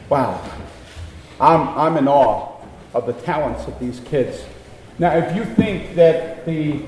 Wow. I'm in awe of the talents of these kids. Now, if you think that the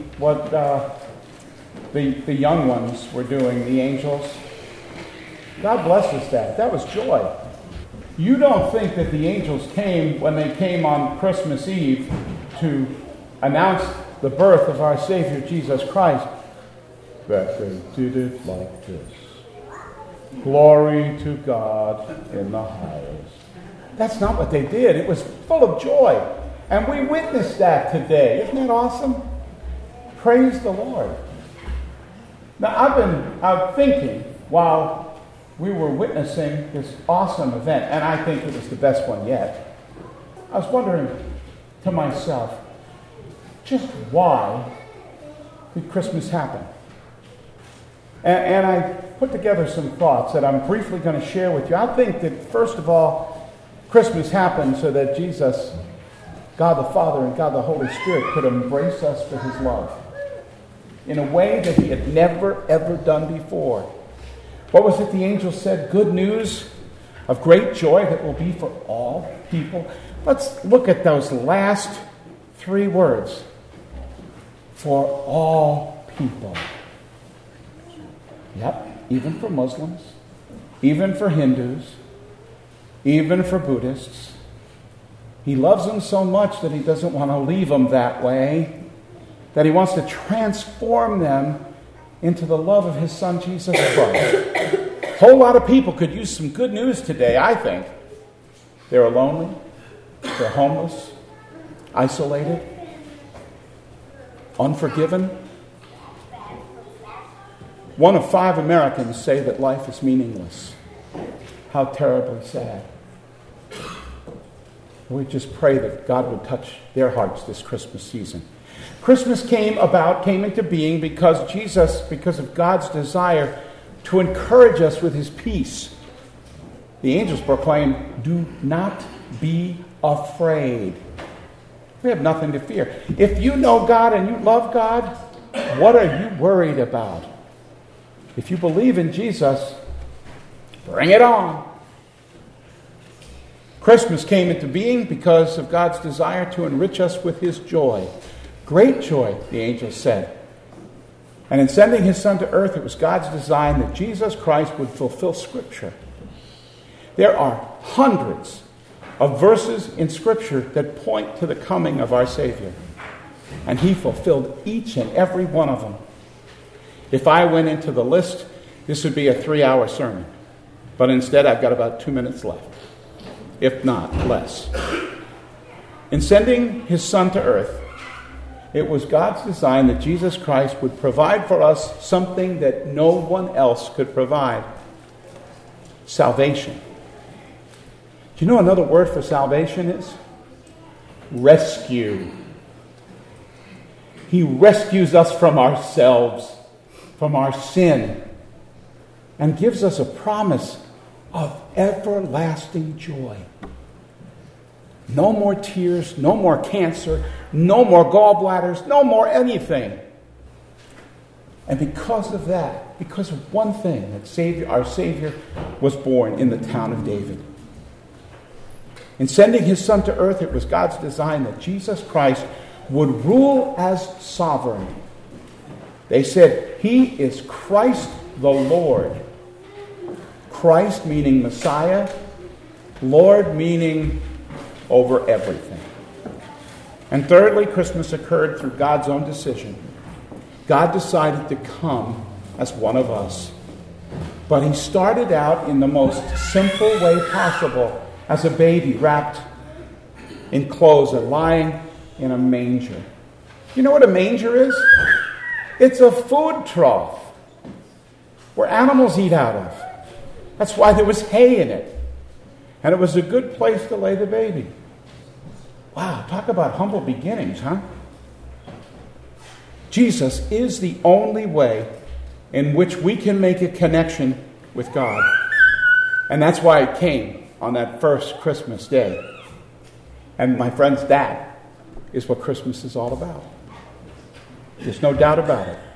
young ones were doing, the angels, God blesses that. That was joy. You don't think that the angels came when they came on Christmas Eve to announce the birth of our Savior Jesus Christ, that they did it like this. Glory to God in the highest. That's not what they did. It was full of joy. And we witnessed that today. Isn't that awesome? Praise the Lord. Now, I've been thinking while we were witnessing this awesome event, and I think it was the best one yet, I was wondering to myself, just why did Christmas happen? And I put together some thoughts that I'm briefly going to share with you. I think that, first of all, Christmas happened so that Jesus, God the Father and God the Holy Spirit could embrace us with his love in a way that he had never, ever done before. What was it the angel said? Good news of great joy that will be for all people. Let's look at those last three words. For all people. Yep, even for Muslims, even for Hindus, even for Buddhists. He loves them so much that he doesn't want to leave them that way, that he wants to transform them into the love of his Son, Jesus Christ. A whole lot of people could use some good news today, I think. They're lonely, they're homeless, isolated, unforgiven. 1 of 5 Americans say that life is meaningless. How terribly sad. We just pray that God would touch their hearts this Christmas season. Christmas came into being because of God's desire to encourage us with his peace. The angels proclaim, do not be afraid. We have nothing to fear. If you know God and you love God, what are you worried about? If you believe in Jesus, bring it on. Christmas came into being because of God's desire to enrich us with his joy. Great joy, the angels said. And in sending his Son to earth, it was God's design that Jesus Christ would fulfill Scripture. There are hundreds of verses in Scripture that point to the coming of our Savior. And he fulfilled each and every one of them. If I went into the list, this would be a 3-hour sermon. But instead, I've got about 2 minutes left, if not less. In sending his Son to earth, it was God's design that Jesus Christ would provide for us something that no one else could provide. Salvation. Do you know another word for salvation is? Rescue. He rescues us from ourselves, from our sin, and gives us a promise of everlasting joy. No more tears, no more cancer, no more gallbladders, no more anything. And because of that, because of one thing, that our Savior was born in the town of David. In sending his Son to earth, it was God's design that Jesus Christ would rule as sovereign. They said, he is Christ the Lord. Christ meaning Messiah, Lord meaning over everything. And thirdly, Christmas occurred through God's own decision. God decided to come as one of us. But he started out in the most simple way possible, as a baby wrapped in clothes and lying in a manger. You know what a manger is? It's a food trough where animals eat out of. That's why there was hay in it. And it was a good place to lay the baby. Wow, talk about humble beginnings, huh? Jesus is the only way in which we can make a connection with God. And that's why it came on that first Christmas day. And my friends, that is what Christmas is all about. There's no doubt about it.